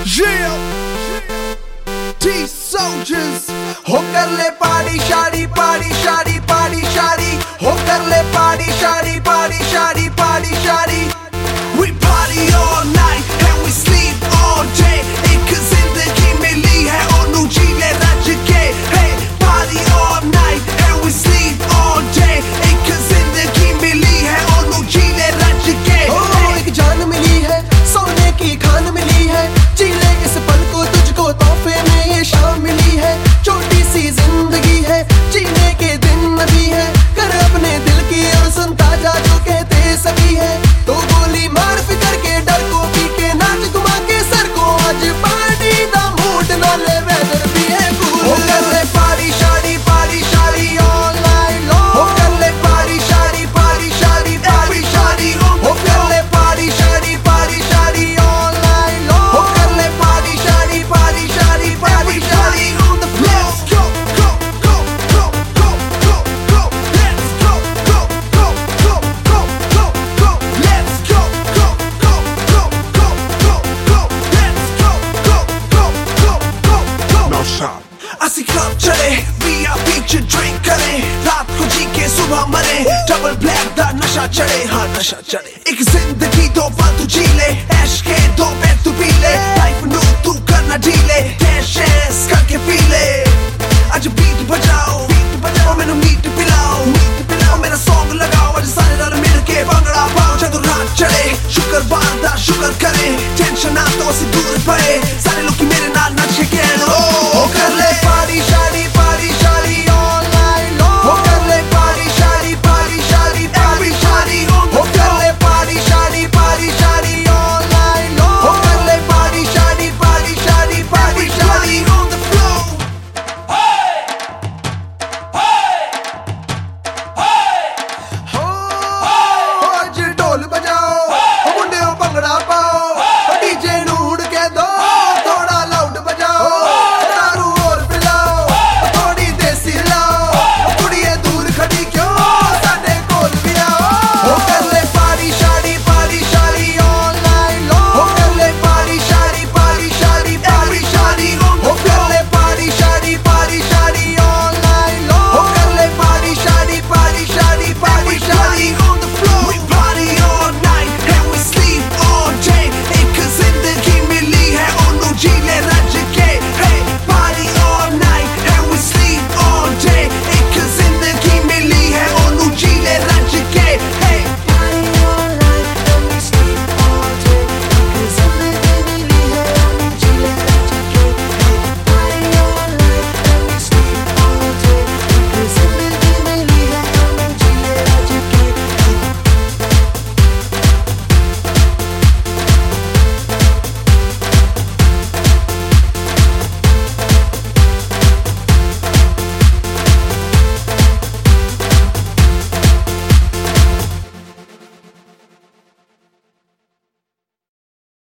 T-Soldiers हो कर ले पार्टी शादी पार्टी शादी पार्टी शादी हो कर ले पार्टी शादी पार्टी शादी पार्टी शादी We party all night and we sleep all day एक जिंदगी मिली है और नू जी ले रज के Hey party all night and we sleep all day एक जिंदगी मिली है और नू जी ले रज के एक जान मिली है सोने की खान मिली है जी ले इस पल को तुझको तोहफे में ये शाम मिली है छोटी सी जिंदगी है जीने के दिन अभी है कर अपने दिल की और सुनता जा जो कहते सभी है तो गोली मार फिकर के डर को पी के नाच घुमा के सर को आज पार्टी दा मूड ना ले वेदर भी है कूल हो कर ले पार्टी शादी all night long हो कर ले पार्टी शादी पार्टी शादी हो कर ले पार्टी शादी all night long हो कर ले पार्टी शादी on the floor let's go go go go go go go let's go go go go go go go let's go go go go go go go let's go go go go go go No shot. ਅਸੀਂ club चले VIP च drink करे रात को जी के सुबह मरे double black दा नशा चढ़े हाँ नशा चढ़े एक जिंदगी दो पल तू जी ले ऐश के दो बैग तू पी ले लाइफ नू तू करना ढीले कैश करके पी ले आज बीट बजाओ और मैनू मीट पिलाओ और मेरा सॉन्ग लगाओ आज सारे रल मिल के भंगड़ा पाओ जदों रात चढ़े शुक्रवार दा शुक्र करे टेंशन ना तो ਅਸੀਂ दूर पए